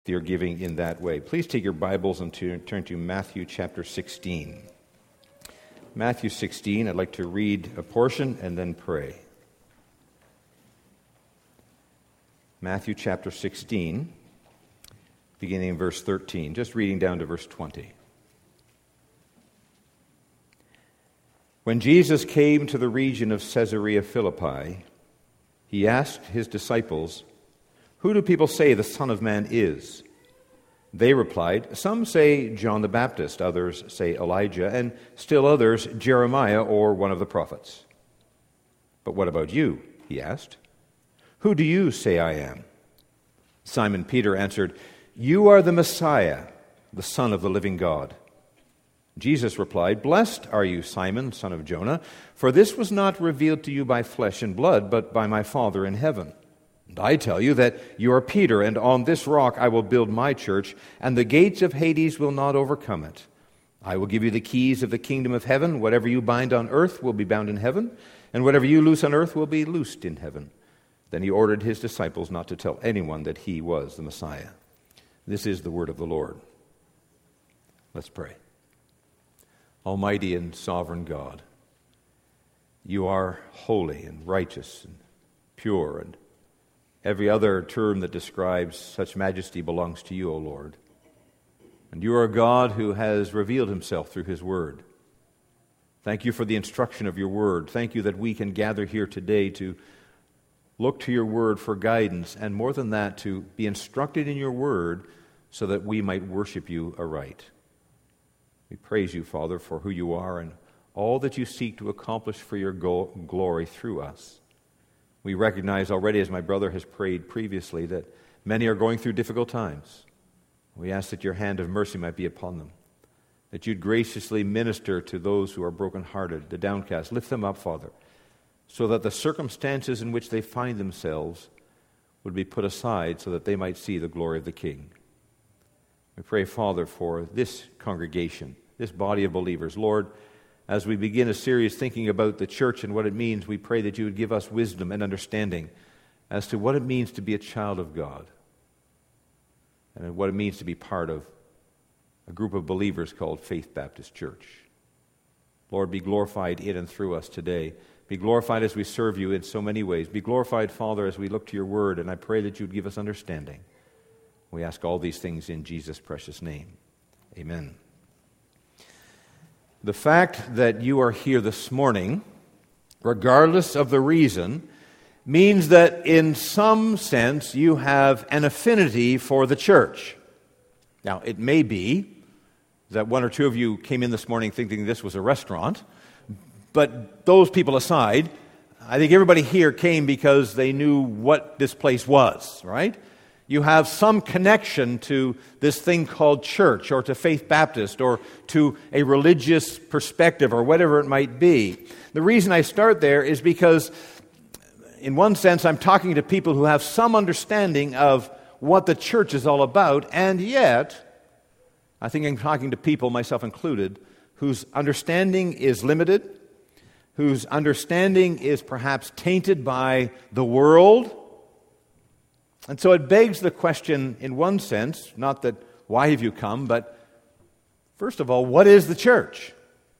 You're giving in that way. Please take your Bibles and turn to Matthew chapter 16. Matthew 16, I'd like to read a portion and then pray. Matthew chapter 16, beginning in verse 13, just reading down to verse 20. When Jesus came to the region of Caesarea Philippi, he asked his disciples, "Who do people say the Son of Man is?" They replied, "Some say John the Baptist, others say Elijah, and still others Jeremiah or one of the prophets." "But what about you?" he asked. "Who do you say I am?" Simon Peter answered, "You are the Messiah, the Son of the living God." Jesus replied, "Blessed are you, Simon, son of Jonah, for this was not revealed to you by flesh and blood, but by my Father in heaven. And I tell you that you are Peter, and on this rock I will build my church, and the gates of Hades will not overcome it. I will give you the keys of the kingdom of heaven. Whatever you bind on earth will be bound in heaven, and whatever you loose on earth will be loosed in heaven." Then he ordered his disciples not to tell anyone that he was the Messiah. This is the word of the Lord. Let's pray. Almighty and sovereign God, you are holy and righteous and pure, and every other term that describes such majesty belongs to you, O Lord. And you are a God who has revealed himself through his word. Thank you for the instruction of your word. Thank you that we can gather here today to look to your word for guidance, and more than that, to be instructed in your word so that we might worship you aright. We praise you, Father, for who you are and all that you seek to accomplish for your glory through us. We recognize already, as my brother has prayed previously, that many are going through difficult times. We ask that your hand of mercy might be upon them, that you'd graciously minister to those who are brokenhearted, the downcast. Lift them up, Father, so that the circumstances in which they find themselves would be put aside so that they might see the glory of the King. We pray, Father, for this congregation, this body of believers. Lord, as we begin a series thinking about the church and what it means, we pray that you would give us wisdom and understanding as to what it means to be a child of God and what it means to be part of a group of believers called Faith Baptist Church. Lord, be glorified in and through us today. Be glorified as we serve you in so many ways. Be glorified, Father, as we look to your word, and I pray that you would give us understanding. We ask all these things in Jesus' precious name. Amen. The fact that you are here this morning, regardless of the reason, means that in some sense you have an affinity for the church. Now, it may be that one or two of you came in this morning thinking this was a restaurant, but those people aside, I think everybody here came because they knew what this place was, right? You have some connection to this thing called church, or to Faith Baptist, or to a religious perspective, or whatever it might be. The reason I start there is because, in one sense, I'm talking to people who have some understanding of what the church is all about, and yet, I think I'm talking to people, myself included, whose understanding is limited, whose understanding is perhaps tainted by the world. And so it begs the question, in one sense, not that why have you come, but first of all, what is the church?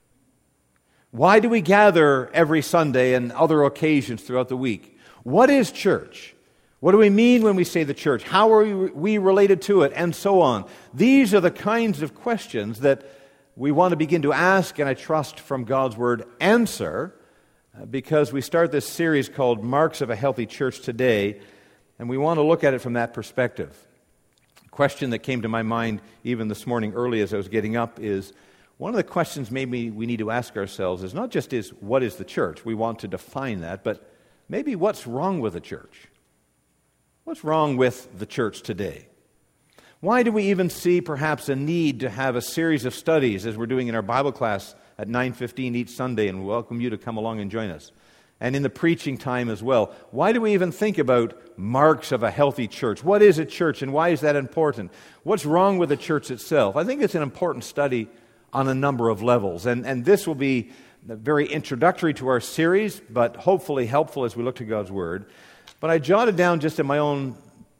Why do we gather every Sunday and other occasions throughout the week? What is church? What do we mean when we say the church? How are we related to it? And so on. These are the kinds of questions that we want to begin to ask, and I trust from God's Word answer, because we start this series called Marks of a Healthy Church today. And we want to look at it from that perspective. A question that came to my mind even this morning early as I was getting up is, one of the questions maybe we need to ask ourselves is not just what is the church? We want to define that, but maybe what's wrong with the church? What's wrong with the church today? Why do we even see perhaps a need to have a series of studies as we're doing in our Bible class at 9:15 each Sunday, and we welcome you to come along and join us? And in the preaching time as well. Why do we even think about marks of a healthy church? What is a church, and why is that important? What's wrong with the church itself? I think it's an important study on a number of levels. And this will be very introductory to our series, but hopefully helpful as we look to God's Word. But I jotted down just in my own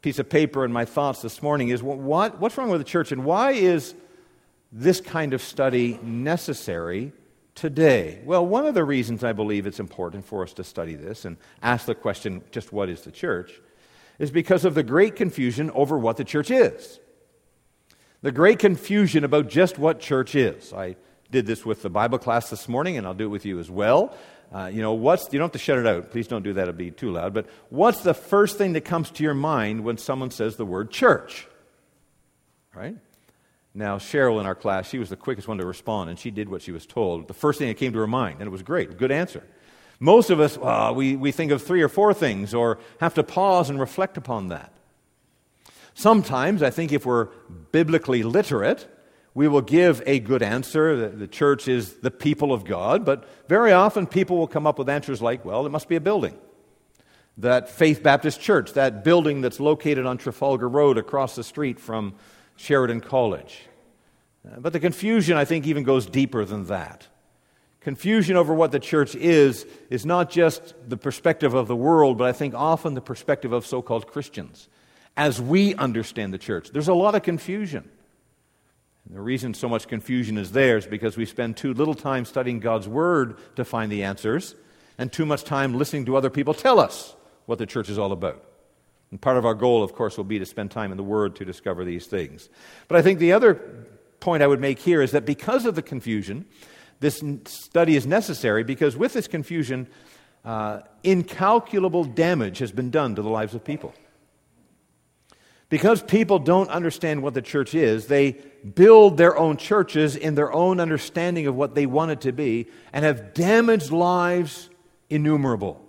piece of paper and my thoughts this morning is what's wrong with the church, and why is this kind of study necessary today? Well, one of the reasons I believe it's important for us to study this and ask the question, just what is the church, is because of the great confusion over what the church is. The great confusion about just what church is. I did this with the Bible class this morning, and I'll do it with you as well. You don't have to shut it out. Please don't do that. It'll be too loud. But what's the first thing that comes to your mind when someone says the word church? Right? Now, Cheryl in our class, she was the quickest one to respond, and she did what she was told. The first thing that came to her mind, and it was great, a good answer. Most of us, we think of 3 or 4 things, or have to pause and reflect upon that. Sometimes, I think if we're biblically literate, we will give a good answer. The church is the people of God, but very often people will come up with answers like, well, it must be a building. That Faith Baptist Church, that building that's located on Trafalgar Road across the street from Sheridan College. But the confusion, I think, even goes deeper than that. Confusion over what the church is not just the perspective of the world, but I think often the perspective of so-called Christians. As we understand the church, there's a lot of confusion. And the reason so much confusion is there is because we spend too little time studying God's Word to find the answers, and too much time listening to other people tell us what the church is all about. And part of our goal, of course, will be to spend time in the Word to discover these things. But I think the other point I would make here is that because of the confusion, this study is necessary, because with this confusion, incalculable damage has been done to the lives of people. Because people don't understand what the church is, they build their own churches in their own understanding of what they want it to be, and have damaged lives innumerable.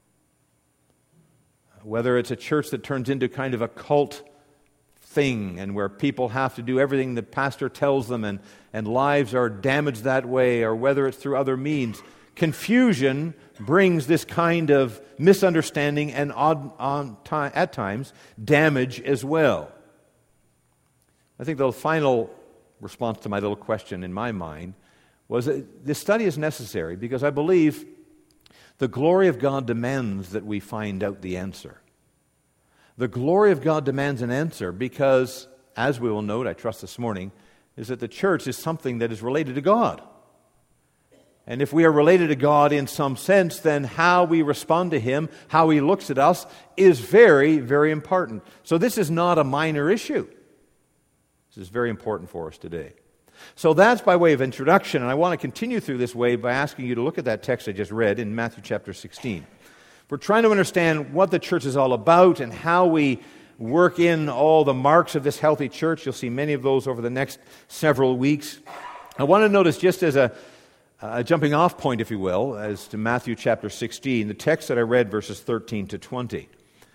Whether it's a church that turns into kind of a cult thing, and where people have to do everything the pastor tells them, and lives are damaged that way, or whether it's through other means, confusion brings this kind of misunderstanding and at times damage as well. I think the final response to my little question in my mind was that this study is necessary because I believe the glory of God demands that we find out the answer. The glory of God demands an answer because, as we will note, I trust this morning, is that the church is something that is related to God. And if we are related to God in some sense, then how we respond to Him, how He looks at us, is very, very important. So this is not a minor issue. This is very important for us today. So that's by way of introduction, and I want to continue through this way by asking you to look at that text I just read in Matthew chapter 16. We're trying to understand what the church is all about and how we work in all the marks of this healthy church. You'll see many of those over the next several weeks. I want to notice, just as a jumping off point, if you will, as to Matthew chapter 16, the text that I read, verses 13 to 20.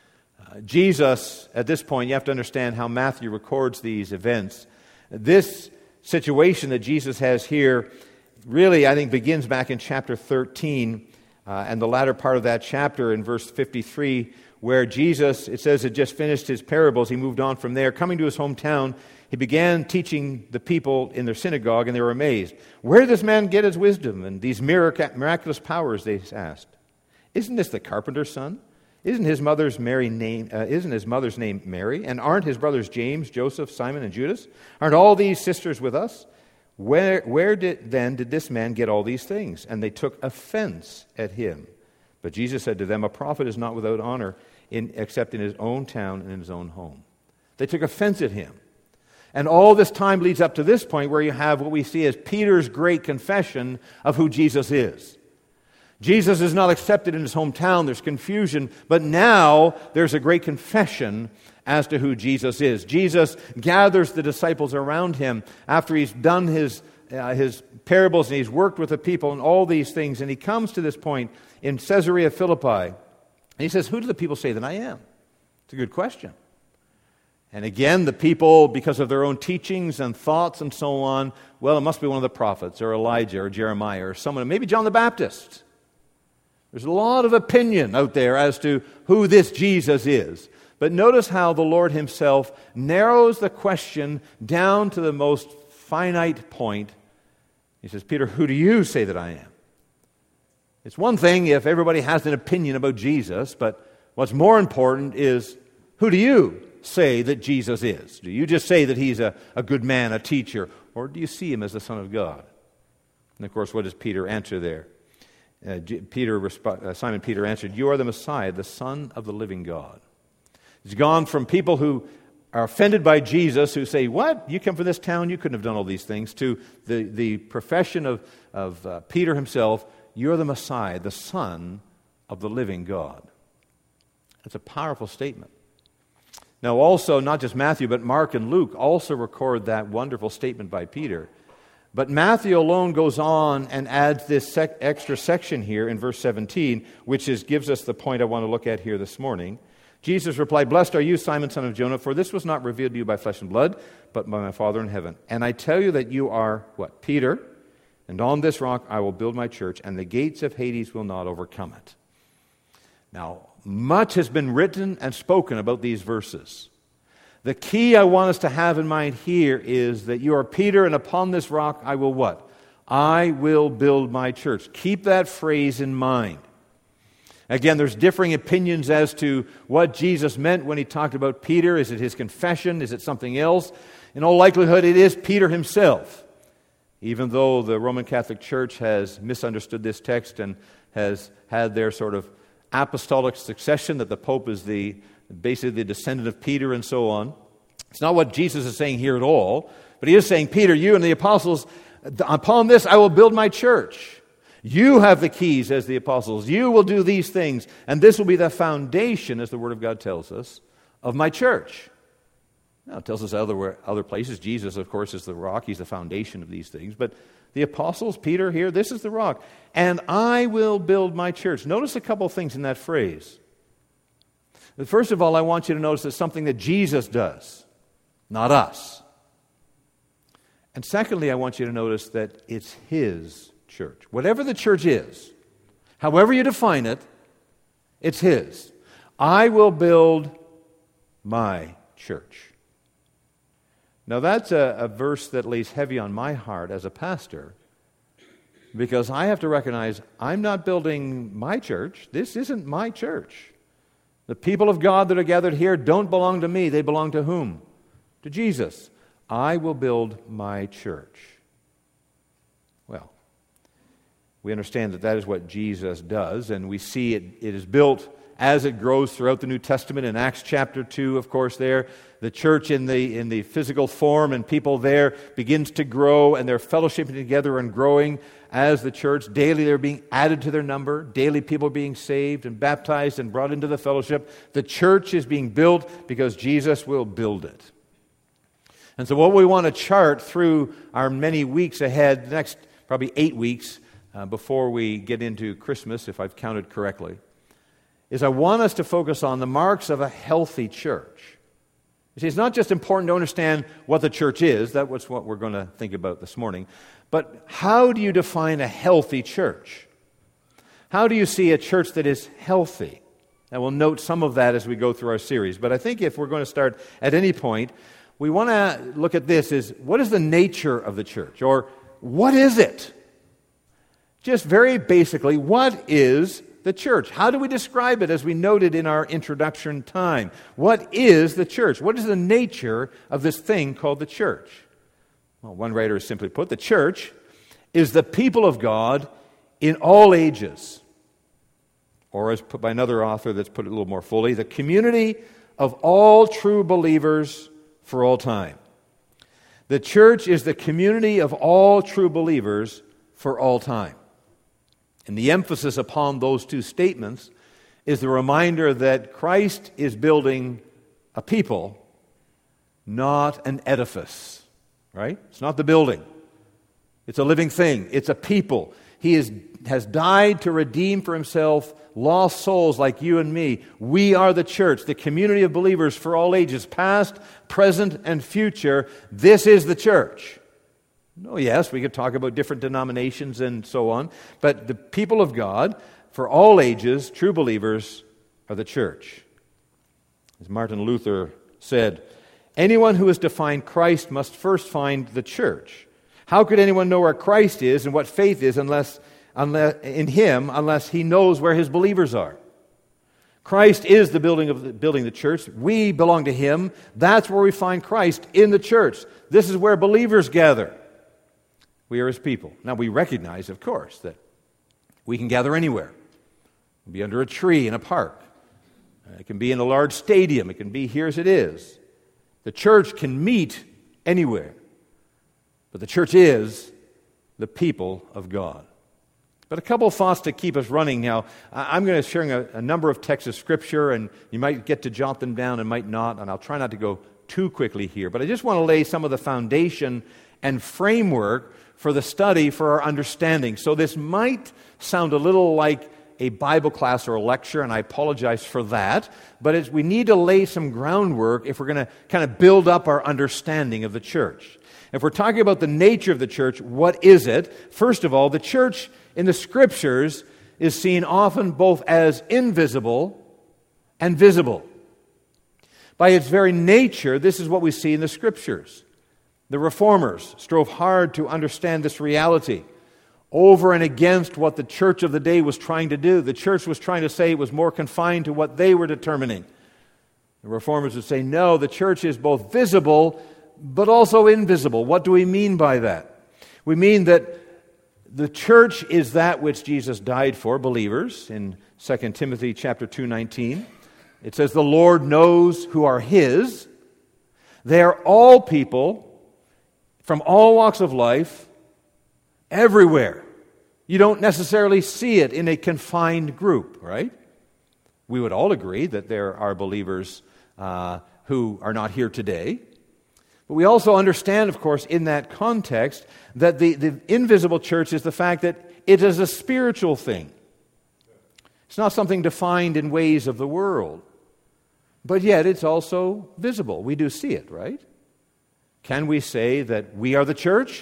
Jesus, at this point, you have to understand how Matthew records these events. This situation that Jesus has here really, I think, begins back in chapter 13 and the latter part of that chapter in verse 53, where Jesus, it says, had just finished his parables. He moved on from there. Coming to his hometown, he began teaching the people in their synagogue, and they were amazed. Where did this man get his wisdom and these miraculous powers, they asked. Isn't this the carpenter's son? Isn't his mother's name Mary? And aren't his brothers James, Joseph, Simon, and Judas? Aren't all these sisters with us? Where did this man get all these things? And they took offense at him. But Jesus said to them, a prophet is not without honor except in his own town and in his own home. They took offense at him. And all this time leads up to this point where you have what we see as Peter's great confession of who Jesus is. Jesus is not accepted in his hometown. There's confusion. But now there's a great confession as to who Jesus is. Jesus gathers the disciples around him after he's done his parables and he's worked with the people and all these things. And he comes to this point in Caesarea Philippi. And he says, who do the people say that I am? It's a good question. And again, the people, because of their own teachings and thoughts and so on, well, it must be one of the prophets, or Elijah, or Jeremiah, or someone, maybe John the Baptist. There's a lot of opinion out there as to who this Jesus is. But notice how the Lord himself narrows the question down to the most finite point. He says, Peter, who do you say that I am? It's one thing if everybody has an opinion about Jesus, but what's more important is, who do you say that Jesus is? Do you just say that he's a good man, a teacher, or do you see him as the Son of God? And of course, what does Peter answer there? Simon Peter answered, "You are the Messiah, the Son of the living God." He's gone from people who are offended by Jesus, who say, "What? You come from this town? You couldn't have done all these things," to the profession of Peter himself, "You're the Messiah, the Son of the living God." That's a powerful statement. Now also, not just Matthew, but Mark and Luke also record that wonderful statement by Peter. But Matthew alone goes on and adds this extra section here in verse 17, which gives us the point I want to look at here this morning. Jesus replied, "Blessed are you, Simon, son of Jonah, for this was not revealed to you by flesh and blood, but by my Father in heaven. And I tell you that you are," what? "Peter, and on this rock I will build my church, and the gates of Hades will not overcome it." Now, much has been written and spoken about these verses. The key I want us to have in mind here is that you are Peter, and upon this rock I will what? I will build my church. Keep that phrase in mind. Again, there's differing opinions as to what Jesus meant when he talked about Peter. Is it his confession? Is it something else? In all likelihood, it is Peter himself. Even though the Roman Catholic Church has misunderstood this text and has had their sort of apostolic succession, that the Pope is basically the descendant of Peter and so on. It's not what Jesus is saying here at all, but he is saying, "Peter, you and the apostles, upon this I will build my church. You have the keys as the apostles. You will do these things, and this will be the foundation," as the Word of God tells us, "of my church." Now, it tells us other places. Jesus, of course, is the rock. He's the foundation of these things. But the apostles, Peter here, this is the rock. "And I will build my church." Notice a couple of things in that phrase. First of all, I want you to notice it's something that Jesus does, not us. And secondly, I want you to notice that it's His church. Whatever the church is, however you define it, it's His. "I will build my church." Now that's a verse that lays heavy on my heart as a pastor, because I have to recognize I'm not building my church. This isn't my church. The people of God that are gathered here don't belong to me. They belong to whom? To Jesus. "I will build my church." Well, we understand that is what Jesus does, and we see it is built as it grows throughout the New Testament. In Acts chapter 2, of course, there, the church in the physical form and people there begins to grow, and they're fellowshipping together and growing as the church. Daily they're being added to their number. Daily people are being saved and baptized and brought into the fellowship. The church is being built because Jesus will build it. And so what we want to chart through our many weeks ahead, the next probably 8 weeks before we get into Christmas, if I've counted correctly, is I want us to focus on the marks of a healthy church. You see, it's not just important to understand what the church is. That's what we're going to think about this morning. But how do you define a healthy church? How do you see a church that is healthy? And we'll note some of that as we go through our series. But I think if we're going to start at any point, we want to look at this as, what is the nature of the church? Or what is it? Just very basically, what is the church? How do we describe it, as we noted in our introduction time? What is the church? What is the nature of this thing called the church? Well, one writer has simply put, the church is the people of God in all ages. Or as put by another author that's put it a little more fully, the community of all true believers for all time. The church is the community of all true believers for all time. And the emphasis upon those two statements is the reminder that Christ is building a people, not an edifice. Right? It's not the building. It's a living thing. It's a people. He has died to redeem for Himself lost souls like you and me. We are the church, the community of believers for all ages, past, present, and future. This is the church. Oh, yes, we could talk about different denominations and so on, but the people of God, for all ages, true believers, are the church. As Martin Luther said, anyone who has defined Christ must first find the church. How could anyone know where Christ is and what faith is unless in Him, unless he knows where his believers are? Christ is the building the church. We belong to Him. That's where we find Christ, in the church. This is where believers gather. We are His people. Now we recognize, of course, that we can gather anywhere. It can be under a tree in a park. It can be in a large stadium. It can be here as it is. The church can meet anywhere. But the church is the people of God. But a couple of thoughts to keep us running now. I'm going to be sharing a number of texts of Scripture, and you might get to jot them down and might not, and I'll try not to go too quickly here. But I just want to lay some of the foundation and framework for the study, for our understanding. So this might sound a little like a Bible class or a lecture, and I apologize for that, but we need to lay some groundwork if we're going to kind of build up our understanding of the church. If we're talking about the nature of the church, what is it? First of all, the church in the Scriptures is seen often both as invisible and visible. By its very nature, this is what we see in the Scriptures. The Reformers strove hard to understand this reality over and against what the church of the day was trying to do. The church was trying to say it was more confined to what they were determining. The Reformers would say, no, the church is both visible but also invisible. What do we mean by that? We mean that the church is that which Jesus died for, believers, in 2 Timothy chapter 2:19. It says, the Lord knows who are His. They are all people from all walks of life, everywhere. You don't necessarily see it in a confined group, right? We would all agree that there are believers who are not here today. But we also understand, of course, in that context, that the invisible church is the fact that it is a spiritual thing. It's not something defined in ways of the world. But yet it's also visible. We do see it, right? Can we say that we are the church?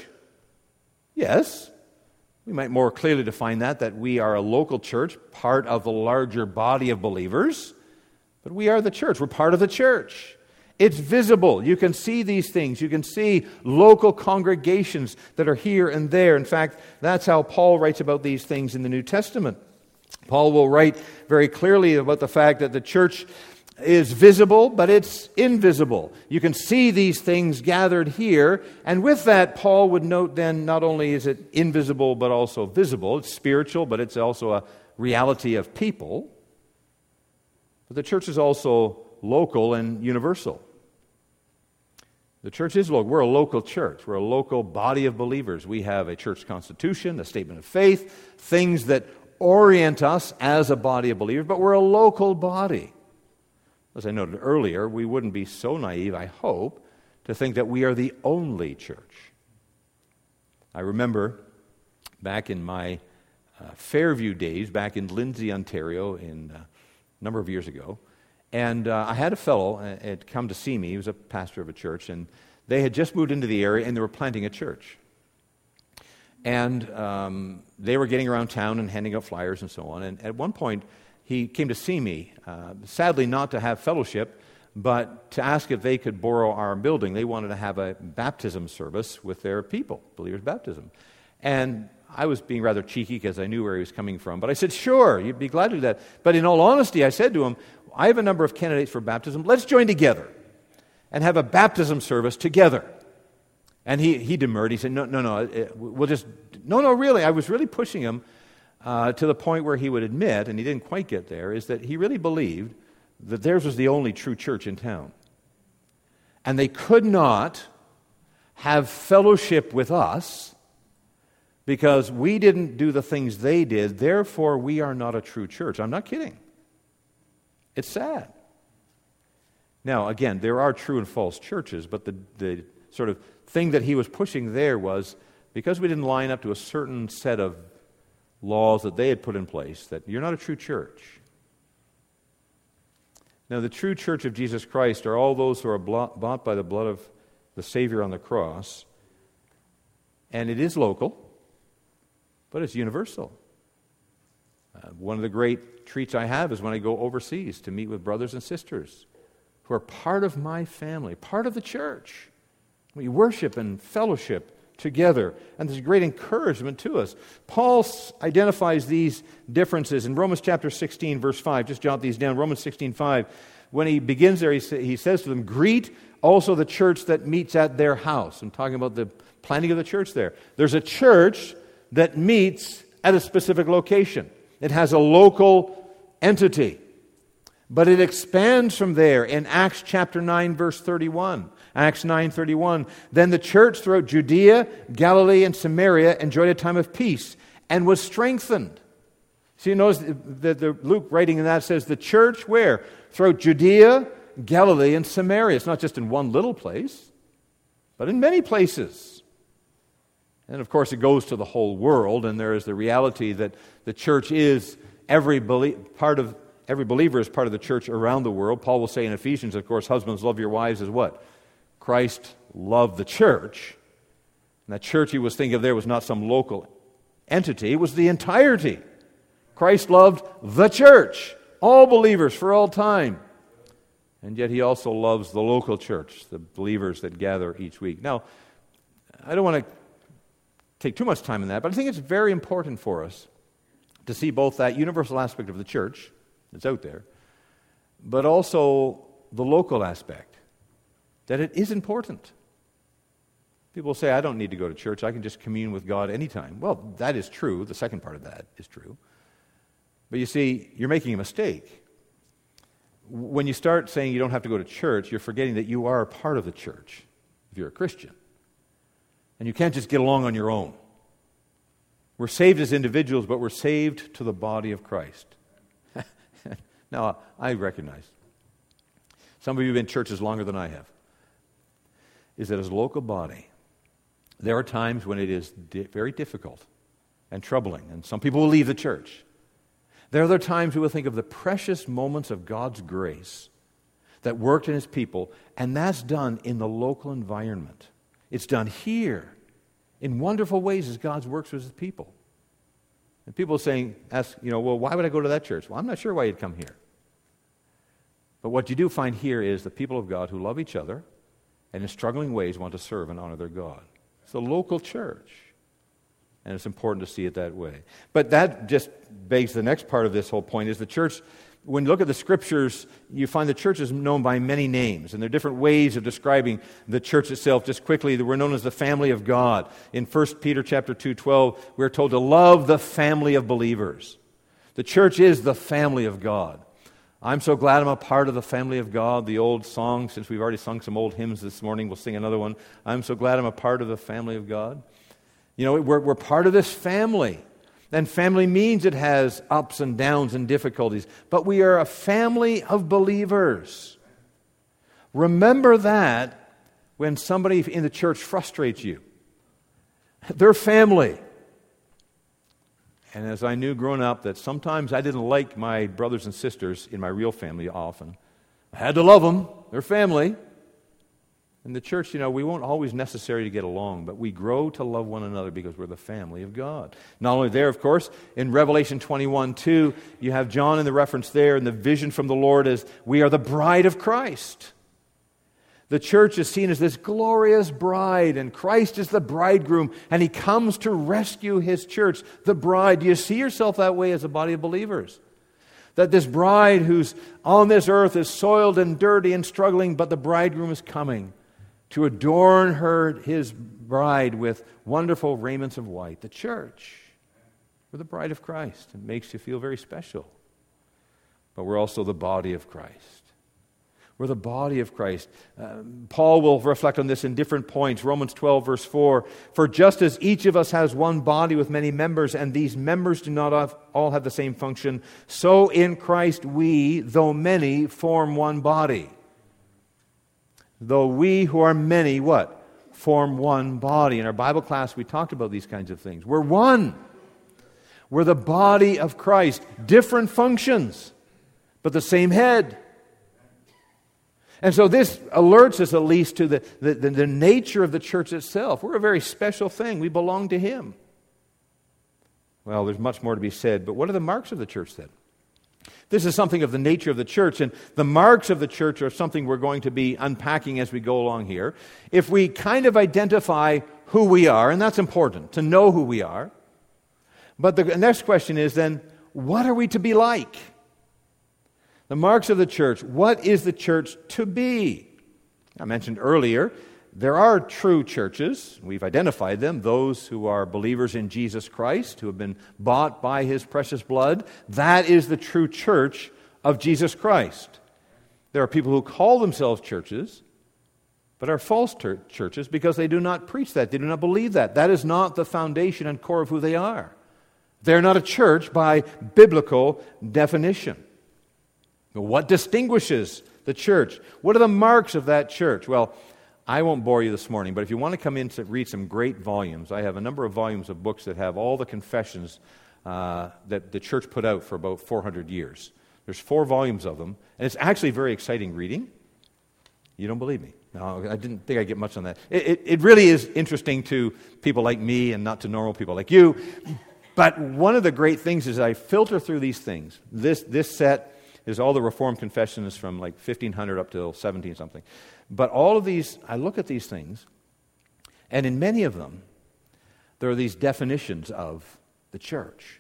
Yes. We might more clearly define that we are a local church, part of the larger body of believers. But we are the church. We're part of the church. It's visible. You can see these things. You can see local congregations that are here and there. In fact, that's how Paul writes about these things in the New Testament. Paul will write very clearly about the fact that the church is visible, but it's invisible. You can see these things gathered here. And with that, Paul would note then, not only is it invisible, but also visible. It's spiritual, but it's also a reality of people. But the church is also local and universal. The church is local. We're a local church. We're a local body of believers. We have a church constitution, a statement of faith, things that orient us as a body of believers, but we're a local body. As I noted earlier, we wouldn't be so naive, I hope, to think that we are the only church. I remember back in my Fairview days, back in Lindsay, Ontario, a number of years ago, and I had a fellow had come to see me. He was a pastor of a church, and they had just moved into the area, and they were planting a church. And they were getting around town and handing out flyers and so on. And at one point, he came to see me, sadly not to have fellowship, but to ask if they could borrow our building. They wanted to have a baptism service with their people, believers' baptism. And I was being rather cheeky because I knew where he was coming from. But I said, sure, you'd be glad to do that. But in all honesty, I said to him, I have a number of candidates for baptism. Let's join together and have a baptism service together. And he demurred. He said, no, we'll just, no, really. I was really pushing him to the point where he would admit, and he didn't quite get there, is that he really believed that theirs was the only true church in town. And they could not have fellowship with us because we didn't do the things they did. Therefore, we are not a true church. I'm not kidding. It's sad. Now, again, there are true and false churches, but the sort of thing that he was pushing there was because we didn't line up to a certain set of laws that they had put in place, that you're not a true church. Now, the true church of Jesus Christ are all those who are bought by the blood of the Savior on the cross, and it is local, but it's universal. One of the great treats I have is when I go overseas to meet with brothers and sisters who are part of my family, part of the church. We worship and fellowship together. And there's great encouragement to us. Paul identifies these differences in Romans chapter 16, verse 5. Just jot these down. Romans 16:5. When he begins there, he says to them, "Greet also the church that meets at their house." I'm talking about the planting of the church there. There's a church that meets at a specific location. It has a local entity. But it expands from there in Acts chapter 9, verse 31. Acts 9:31. Then the church throughout Judea, Galilee, and Samaria enjoyed a time of peace and was strengthened. So you notice that Luke writing in that says the church where? Throughout Judea, Galilee, and Samaria. It's not just in one little place, but in many places. And of course it goes to the whole world, and there is the reality that the church is every believer is part of the church around the world. Paul will say in Ephesians, of course, husbands, love your wives as what? Christ loved the church. And that church he was thinking of there was not some local entity. It was the entirety. Christ loved the church, all believers for all time. And yet he also loves the local church, the believers that gather each week. Now, I don't want to take too much time on that, but I think it's very important for us to see both that universal aspect of the church that's out there, but also the local aspect, that it is important. People say, I don't need to go to church, I can just commune with God anytime. Well, that is true. The second part of that is true. But you see, you're making a mistake. When you start saying you don't have to go to church, you're forgetting that you are a part of the church if you're a Christian. And you can't just get along on your own. We're saved as individuals, but we're saved to the body of Christ. Now, I recognize, some of you have been in churches longer than I have, is that as a local body, there are times when it is very difficult and troubling, and some people will leave the church. There are other times we will think of the precious moments of God's grace that worked in His people, and that's done in the local environment. It's done here in wonderful ways as God works with His people. And people ask, well, why would I go to that church? Well, I'm not sure why you'd come here. But what you do find here is the people of God who love each other and in struggling ways want to serve and honor their God. It's a local church. And it's important to see it that way. But that just begs the next part of this whole point is the church, when you look at the Scriptures, you find the church is known by many names. And there are different ways of describing the church itself. Just quickly, we're known as the family of God. In 1 Peter chapter 2:12, we're told to love the family of believers. The church is the family of God. I'm so glad I'm a part of the family of God. The old song, since we've already sung some old hymns this morning, we'll sing another one. I'm so glad I'm a part of the family of God. We're part of this family. And family means it has ups and downs and difficulties. But we are a family of believers. Remember that when somebody in the church frustrates you. They're family. And as I knew growing up that sometimes I didn't like my brothers and sisters in my real family often. I had to love them. They're family. In the church, we won't always necessarily get along, but we grow to love one another because we're the family of God. Not only there, of course, in Revelation 21:2, you have John in the reference there, and the vision from the Lord is, we are the bride of Christ. The church is seen as this glorious bride, and Christ is the bridegroom, and He comes to rescue His church, the bride. Do you see yourself that way as a body of believers? That this bride who's on this earth is soiled and dirty and struggling, but the bridegroom is coming to adorn His bride with wonderful raiments of white. The church, we're the bride of Christ. It makes you feel very special. But we're also the body of Christ. We're the body of Christ. Paul will reflect on this in different points. Romans 12, verse 4. For just as each of us has one body with many members, and these members do not all have the same function, so in Christ we, though many, form one body. Though we who are many, what? Form one body. In our Bible class, we talked about these kinds of things. We're one. We're the body of Christ. Different functions, but the same head. And so this alerts us at least to the nature of the church itself. We're a very special thing. We belong to Him. Well, there's much more to be said, but what are the marks of the church then? This is something of the nature of the church, and the marks of the church are something we're going to be unpacking as we go along here. If we kind of identify who we are, and that's important, to know who we are. But the next question is then, what are we to be like? The marks of the church. What is the church to be? I mentioned earlier, there are true churches. We've identified them, those who are believers in Jesus Christ, who have been bought by His precious blood. That is the true church of Jesus Christ. There are people who call themselves churches, but are false churches because they do not preach that. They do not believe that. That is not the foundation and core of who they are. They're not a church by biblical definition. But what distinguishes the church? What are the marks of that church? Well, I won't bore you this morning, but if you want to come in to read some great volumes, I have a number of volumes of books that have all the confessions that the church put out for about 400 years. There's 4 volumes of them, and it's actually very exciting reading. You don't believe me? No, I didn't think I'd get much on that. It really is interesting to people like me and not to normal people like you. But one of the great things is I filter through these things. This set is all the Reformed confessions from like 1500 up till 17-something. But all of these, I look at these things, and in many of them, there are these definitions of the church.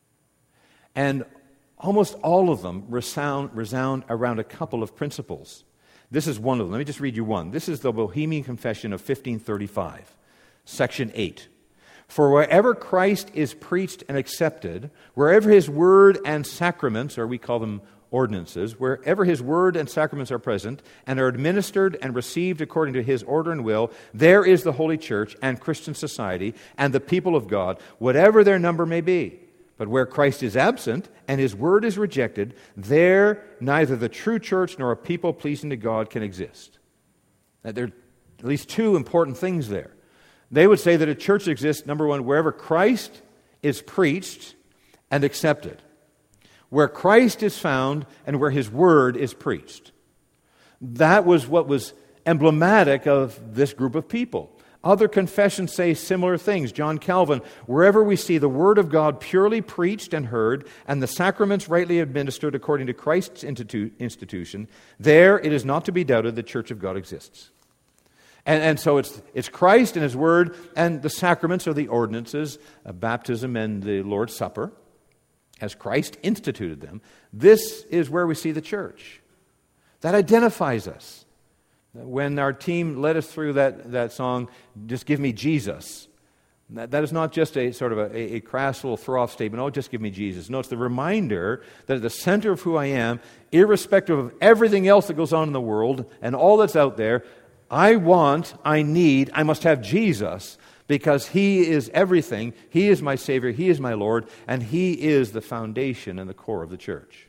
And almost all of them resound around a couple of principles. This is one of them. Let me just read you one. This is the Bohemian Confession of 1535, section 8. For wherever Christ is preached and accepted, wherever His word and sacraments, or we call them ordinances, wherever His word and sacraments are present and are administered and received according to His order and will, there is the Holy Church and Christian society and the people of God, whatever their number may be. But where Christ is absent and His word is rejected, there neither the true church nor a people pleasing to God can exist. Now, there are at least 2 important things there. They would say that a church exists, number one, wherever Christ is preached and accepted. Where Christ is found and where His word is preached. That was what was emblematic of this group of people. Other confessions say similar things. John Calvin, wherever we see the word of God purely preached and heard, and the sacraments rightly administered according to Christ's institution, there it is not to be doubted the church of God exists. And so it's Christ and His word and the sacraments or the ordinances, baptism and the Lord's Supper, as Christ instituted them. This is where we see the church. That identifies us. When our team led us through that song, Just Give Me Jesus, that is not just a sort of a crass little throw-off statement, oh, just give me Jesus. No, it's the reminder that at the center of who I am, irrespective of everything else that goes on in the world and all that's out there, I must have Jesus, because He is everything. He is my Savior. He is my Lord. And He is the foundation and the core of the church.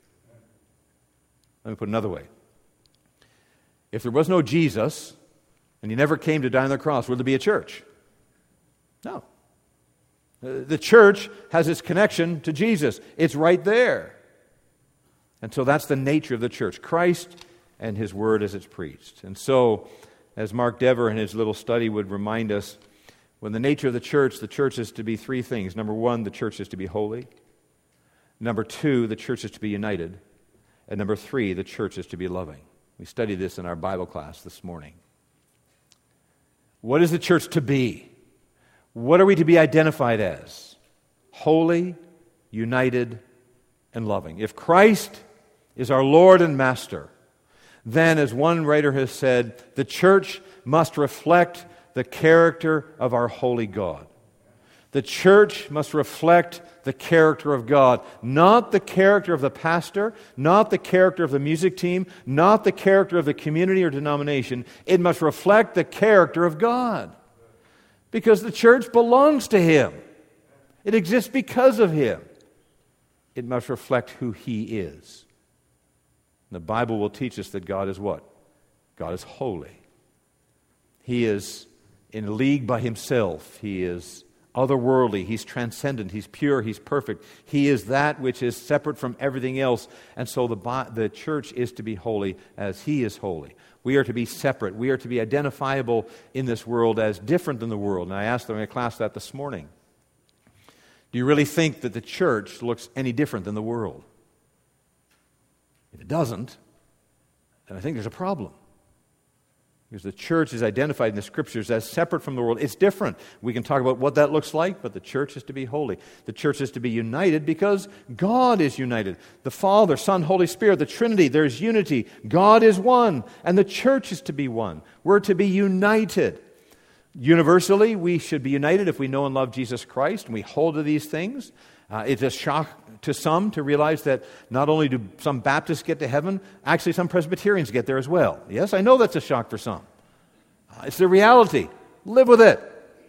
Let me put it another way. If there was no Jesus, and He never came to die on the cross, would there be a church? No. The church has its connection to Jesus. It's right there. And so that's the nature of the church. Christ and His word as it's preached. And so, as Mark Dever in his little study would remind us, when the nature of the church is to be 3 things. Number 1, the church is to be holy. Number 2, the church is to be united. And number 3, the church is to be loving. We studied this in our Bible class this morning. What is the church to be? What are we to be identified as? Holy, united, and loving. If Christ is our Lord and Master, then, as one writer has said, the church must reflect the character of our holy God. The church must reflect the character of God, not the character of the pastor, not the character of the music team, not the character of the community or denomination. It must reflect the character of God, because the church belongs to Him. It exists because of Him. It must reflect who He is. The Bible will teach us that God is what? God is holy. He is in a league by Himself. He is otherworldly. He's transcendent. He's pure. He's perfect. He is that which is separate from everything else. And so the church is to be holy as He is holy. We are to be separate. We are to be identifiable in this world as different than the world. And I asked them in class that this morning. Do you really think that the church looks any different than the world? If it doesn't, then I think there's a problem. Because the church is identified in the Scriptures as separate from the world. It's different. We can talk about what that looks like, but the church is to be holy. The church is to be united because God is united. The Father, Son, Holy Spirit, the Trinity, there's unity. God is one, and the church is to be one. We're to be united. Universally, we should be united if we know and love Jesus Christ, and we hold to these things. It's a shock to some to realize that not only do some Baptists get to heaven, actually some Presbyterians get there as well. Yes, I know that's a shock for some. It's the reality. Live with it.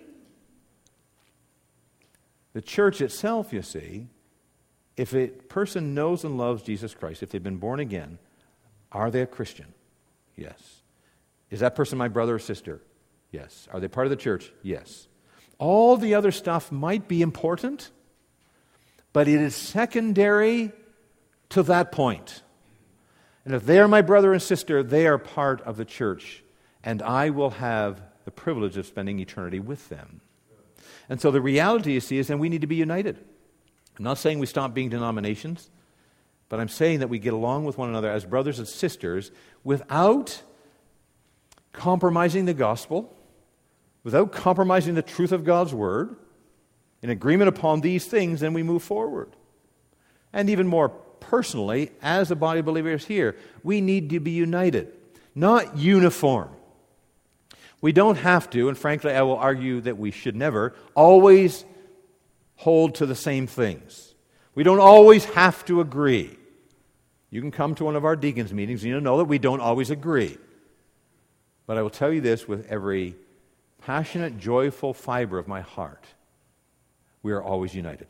The church itself, you see, if a person knows and loves Jesus Christ, if they've been born again, are they a Christian? Yes. Is that person my brother or sister? Yes. Are they part of the church? Yes. All the other stuff might be important, but it is secondary to that point. And if they are my brother and sister, they are part of the church, and I will have the privilege of spending eternity with them. And so the reality, you see, is that we need to be united. I'm not saying we stop being denominations, but I'm saying that we get along with one another as brothers and sisters without compromising the gospel, without compromising the truth of God's word. In agreement upon these things, then we move forward. And even more personally, as a body of believers here, we need to be united, not uniform. We don't have to, and frankly, I will argue that we should never, always hold to the same things. We don't always have to agree. You can come to one of our deacons' meetings and you'll know that we don't always agree. But I will tell you this with every passionate, joyful fiber of my heart. We are always united.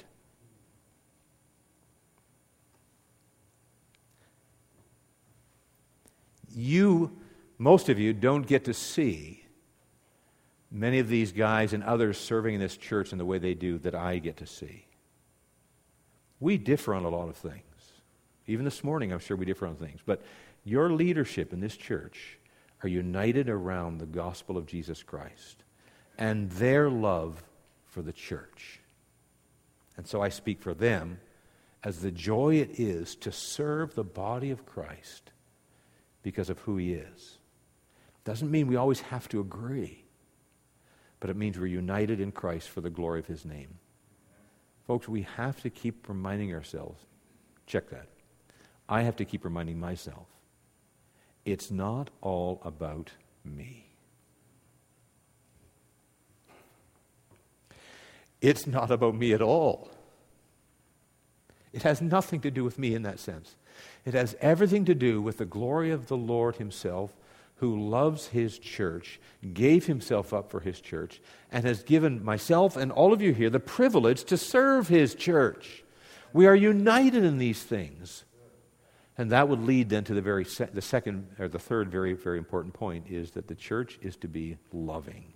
Most of you don't get to see many of these guys and others serving in this church in the way they do that I get to see. We differ on a lot of things. Even this morning, I'm sure we differ on things. But your leadership in this church are united around the gospel of Jesus Christ and their love for the church. And so I speak for them as the joy it is to serve the body of Christ because of who He is. Doesn't mean we always have to agree, but it means we're united in Christ for the glory of His name. Folks, we have to keep reminding ourselves, check that. I have to keep reminding myself, it's not all about me. It's not about me at all. It has nothing to do with me in that sense. It has everything to do with the glory of the Lord Himself, who loves His church, gave Himself up for His church, and has given myself and all of you here the privilege to serve His church. We are united in these things. And that would lead then to the second or the third very, very important point, is that the church is to be loving.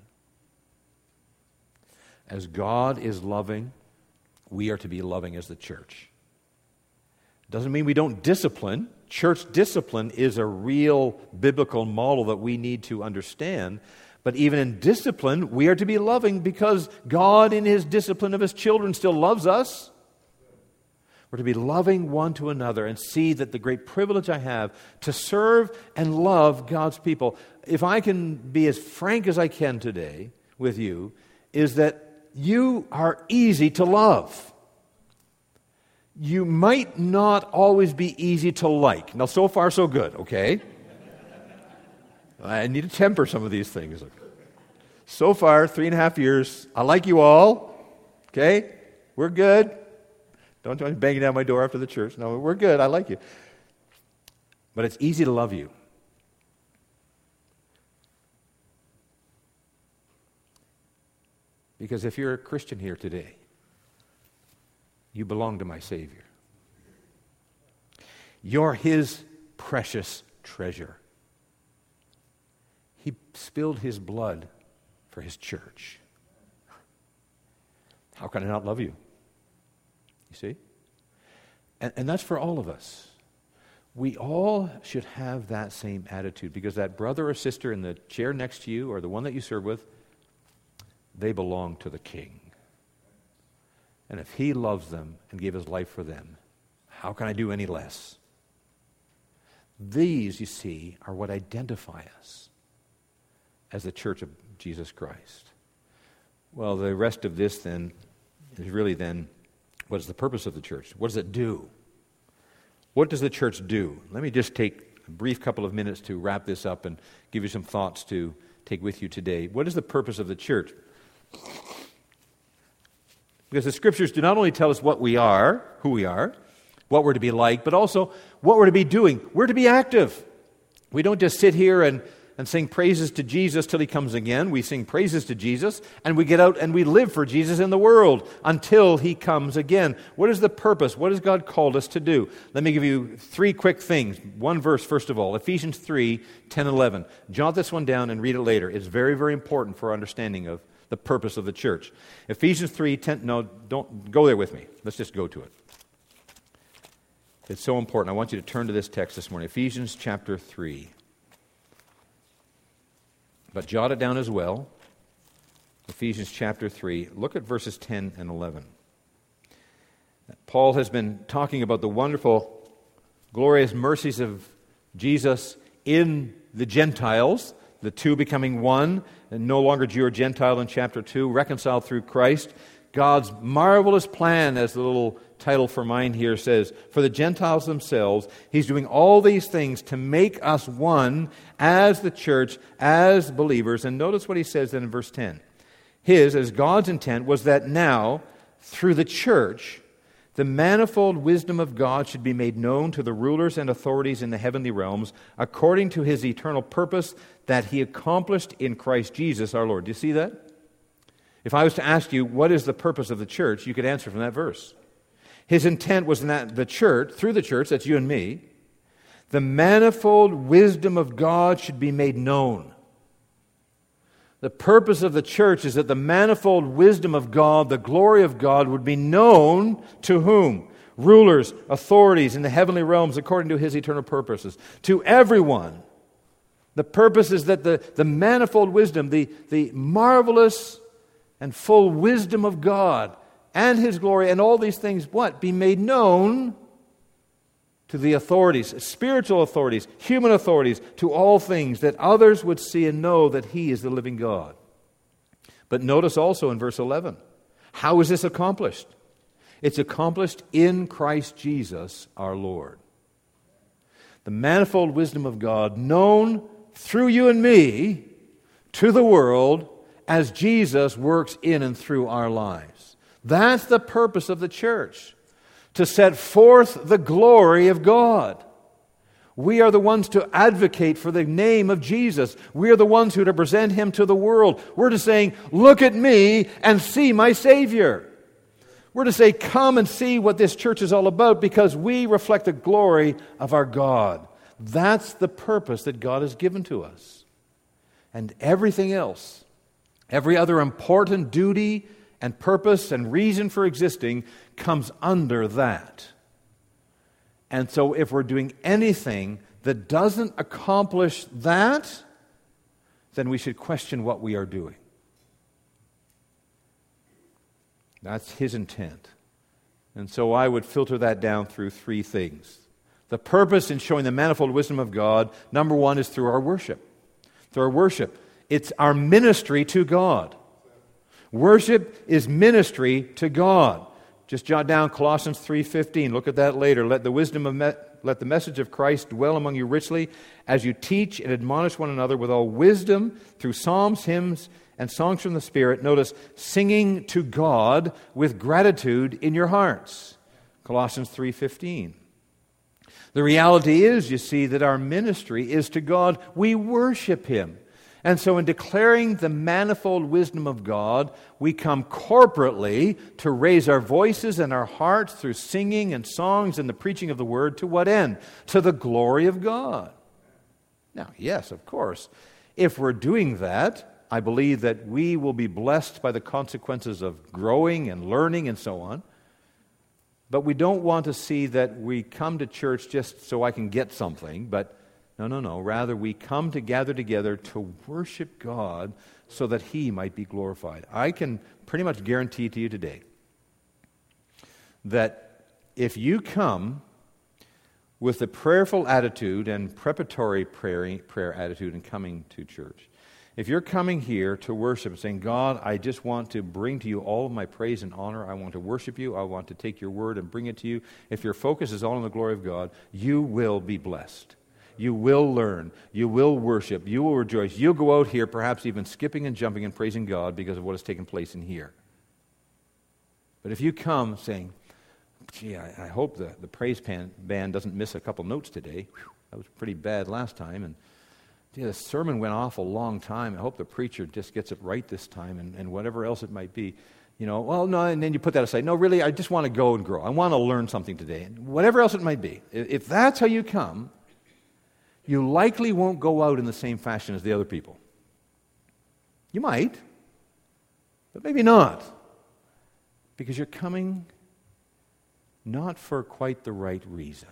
As God is loving, we are to be loving as the church. Doesn't mean we don't discipline. Church discipline is a real biblical model that we need to understand. But even in discipline, we are to be loving because God in His discipline of His children still loves us. We're to be loving one to another and see that the great privilege I have to serve and love God's people, if I can be as frank as I can today with you, is that you are easy to love. You might not always be easy to like. Now, so far, so good, okay? I need to temper some of these things. So far, 3.5 years, I like you all, okay? We're good. Don't join banging down my door after the church. No, we're good. I like you. But it's easy to love you. Because if you're a Christian here today, you belong to my Savior. You're His precious treasure. He spilled His blood for His church. How can I not love you? You see? And that's for all of us. We all should have that same attitude, because that brother or sister in the chair next to you or the one that you serve with, they belong to the King. And if He loves them and gave His life for them, how can I do any less? These, you see, are what identify us. as the church of Jesus Christ. Well, the rest of this then is really then, what is the purpose of the church? What does it do? What does the church do? Let me just take a brief couple of minutes to wrap this up and give you some thoughts to take with you today. What is the purpose of the church? Because the Scriptures do not only tell us what we are, who we are, what we're to be like, but also what we're to be doing. We're to be active. We don't just sit here and sing praises to Jesus till He comes again. We sing praises to Jesus, and we get out and we live for Jesus in the world until He comes again. What is the purpose? What has God called us to do? Let me give you three quick things. One verse, first of all, Ephesians 3, 10, 11. Jot this one down and read it later. It's very, very important for our understanding of the purpose of the church. Ephesians 3, 10, no, don't go there with me. Let's just go to it. It's so important. I want you to turn to this text this morning. Ephesians chapter 3. But jot it down as well. Ephesians chapter 3. Look at verses 10 and 11. Paul has been talking about the wonderful, glorious mercies of Jesus in the Gentiles, the two becoming one, and no longer Jew or Gentile in chapter 2, reconciled through Christ. God's marvelous plan, as the little title for mine here says, for the Gentiles themselves. He's doing all these things to make us one as the church, as believers. And notice what he says then in verse 10. His, as God's intent, was that now, through the church, the manifold wisdom of God should be made known to the rulers and authorities in the heavenly realms, according to His eternal purpose that He accomplished in Christ Jesus our Lord. Do you see that? If I was to ask you, what is the purpose of the church, you could answer from that verse. His intent was that the church, through the church, that's you and me, the manifold wisdom of God should be made known. The purpose of the church is that the manifold wisdom of God, the glory of God, would be known to whom? Rulers, authorities in the heavenly realms according to His eternal purposes. To everyone. The purpose is that the manifold wisdom, the marvelous and full wisdom of God and His glory and all these things, what? Be made known to the authorities, spiritual authorities, human authorities, to all things, that others would see and know that He is the living God. But notice also in verse 11, how is this accomplished? It's accomplished in Christ Jesus our Lord. The manifold wisdom of God known through you and me to the world as Jesus works in and through our lives. That's the purpose of the church, to set forth the glory of God. We are the ones to advocate for the name of Jesus. We are the ones who are to present Him to the world. We're to say, look at me and see my Savior. We're to say, come and see what this church is all about, because we reflect the glory of our God. That's the purpose that God has given to us. And everything else, every other important duty and purpose and reason for existing comes under that. And so if we're doing anything that doesn't accomplish that, then we should question what we are doing. That's His intent. And so I would filter that down through three things. The purpose in showing the manifold wisdom of God, number one, is through our worship. Through our worship. It's our ministry to God. Worship is ministry to God. Just jot down Colossians 3:15. Look at that later. Let the message of Christ dwell among you richly, as you teach and admonish one another with all wisdom through psalms, hymns, and songs from the Spirit. Notice, singing to God with gratitude in your hearts. Colossians 3:15. The reality is, you see, that our ministry is to God. We worship Him. And so in declaring the manifold wisdom of God, we come corporately to raise our voices and our hearts through singing and songs and the preaching of the Word. To what end? To the glory of God. Now, yes, of course, if we're doing that, I believe that we will be blessed by the consequences of growing and learning and so on. But we don't want to see that we come to church just so I can get something, but no. Rather, we come to gather together to worship God so that He might be glorified. I can pretty much guarantee to you today that if you come with the prayerful attitude and preparatory prayer attitude in coming to church, If you're coming here to worship and saying, God, I just want to bring to you all of my praise and honor. I want to worship you. I want to take your word and bring it to you. If your focus is all on the glory of God, you will be blessed. You will learn. You will worship. You will rejoice. You'll go out here perhaps even skipping and jumping and praising God because of what has taken place in here. But if you come saying, gee, I hope the praise band doesn't miss a couple notes today. Whew, that was pretty bad last time. And gee, the sermon went off a long time. I hope the preacher just gets it right this time and whatever else it might be. Well, no, and then you put that aside. No, really, I just want to go and grow. I want to learn something today. Whatever else it might be. If that's how you come, you likely won't go out in the same fashion as the other people. You might, but maybe not. Because you're coming not for quite the right reason.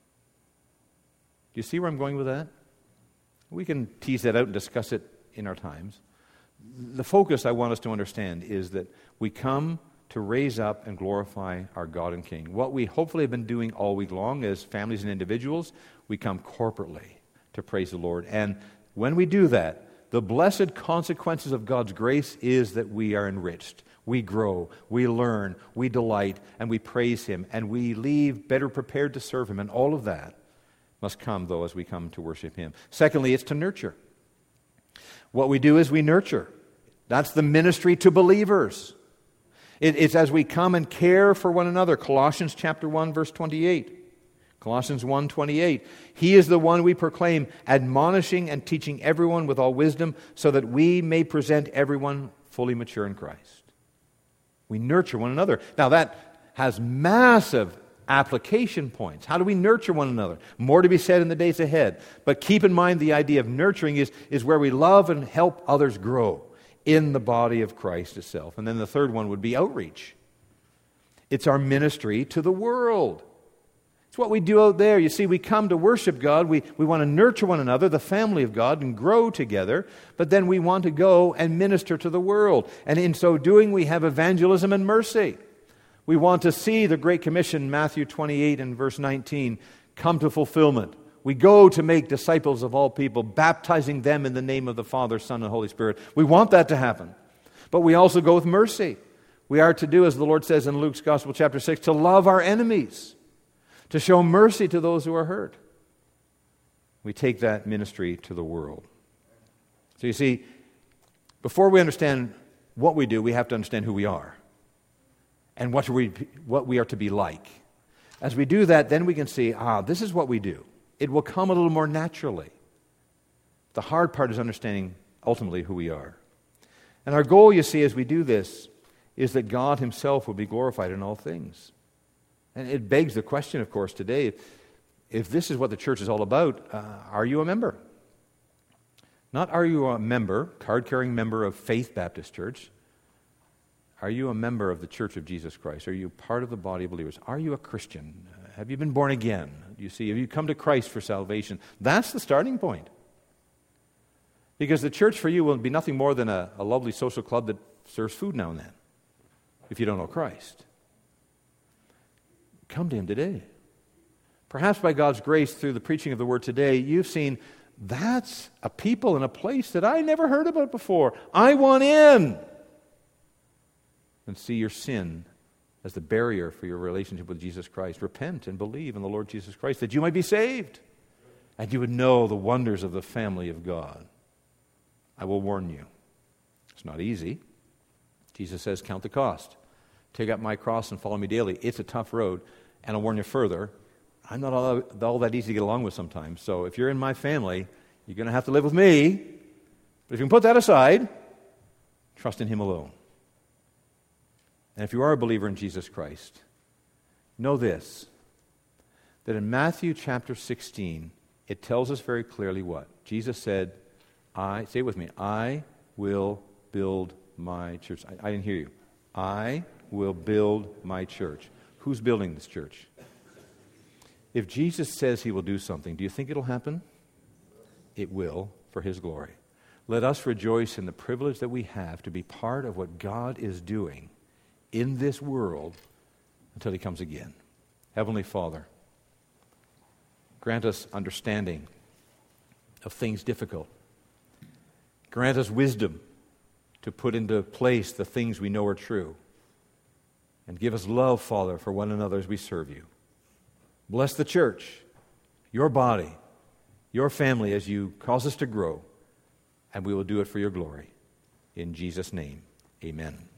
Do you see where I'm going with that? We can tease that out and discuss it in our times. The focus I want us to understand is that we come to raise up and glorify our God and King. What we hopefully have been doing all week long as families and individuals, we come corporately to praise the Lord. And when we do that, the blessed consequences of God's grace is that we are enriched. We grow, we learn, we delight, and we praise Him, and we leave better prepared to serve Him. And all of that must come, though, as we come to worship Him. Secondly, it's to nurture. What we do is we nurture. That's the ministry to believers. It's as we come and care for one another. Colossians chapter 1, verse 28. Colossians 1:28. He is the one we proclaim, admonishing and teaching everyone with all wisdom, so that we may present everyone fully mature in Christ. We nurture one another. Now that has massive application points. How do we nurture one another? More to be said in the days ahead. But keep in mind the idea of nurturing is where we love and help others grow in the body of Christ itself. And then the third one would be outreach. It's our ministry to the world. It's what we do out there. You see, we come to worship God. We want to nurture one another, the family of God, and grow together. But then we want to go and minister to the world. And in so doing, we have evangelism and mercy. We want to see the Great Commission, Matthew 28 and verse 19, come to fulfillment. We go to make disciples of all people, baptizing them in the name of the Father, Son, and Holy Spirit. We want that to happen. But we also go with mercy. We are to do, as the Lord says in Luke's Gospel, chapter 6, to love our enemies, to show mercy to those who are hurt. We take that ministry to the world. So you see, before we understand what we do, we have to understand who we are and what we are to be like. As we do that, then we can see, this is what we do. It will come a little more naturally. The hard part is understanding ultimately who we are. And our goal, you see, as we do this, is that God Himself will be glorified in all things. And it begs the question, of course, today, if this is what the church is all about, are you a member? Not are you a member, card-carrying member of Faith Baptist Church. Are you a member of the Church of Jesus Christ? Are you part of the body of believers? Are you a Christian? Have you been born again? You see, have you come to Christ for salvation? That's the starting point. Because the church for you will be nothing more than a lovely social club that serves food now and then, if you don't know Christ. Come to Him today. Perhaps by God's grace, through the preaching of the Word today, you've seen that's a people and a place that I never heard about before. I want in. And see your sin as the barrier for your relationship with Jesus Christ. Repent and believe in the Lord Jesus Christ that you might be saved and you would know the wonders of the family of God. I will warn you. It's not easy. Jesus says, count the cost. Take up my cross and follow me daily. It's a tough road. And I'll warn you further, I'm not all that easy to get along with sometimes. So if you're in my family, you're going to have to live with me. But if you can put that aside, trust in Him alone. And if you are a believer in Jesus Christ, know this, that in Matthew chapter 16, it tells us very clearly what? Jesus said, say it with me, I will build my church. I didn't hear you. I will build my church. Who's building this church? If Jesus says He will do something, do you think it'll happen? It will, for His glory. Let us rejoice in the privilege that we have to be part of what God is doing in this world until He comes again. Heavenly Father, grant us understanding of things difficult. Grant us wisdom to put into place the things we know are true. And give us love, Father, for one another as we serve you. Bless the church, your body, your family as you cause us to grow, and we will do it for your glory. In Jesus' name, amen.